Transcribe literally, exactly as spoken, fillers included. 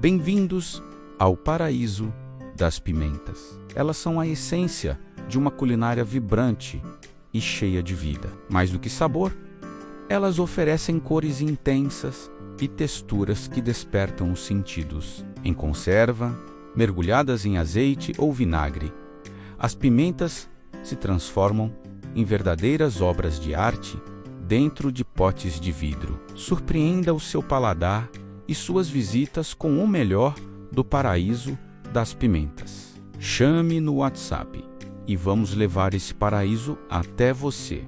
Bem-vindos ao paraíso das pimentas. Elas são a essência de uma culinária vibrante e cheia de vida. Mais do que sabor, elas oferecem cores intensas e texturas que despertam os sentidos. Em conserva, mergulhadas em azeite ou vinagre, as pimentas se transformam em verdadeiras obras de arte dentro de potes de vidro. Surpreenda o seu paladar e suas visitas com o melhor do paraíso das pimentas. Chame no WhatsApp e vamos levar esse paraíso até você.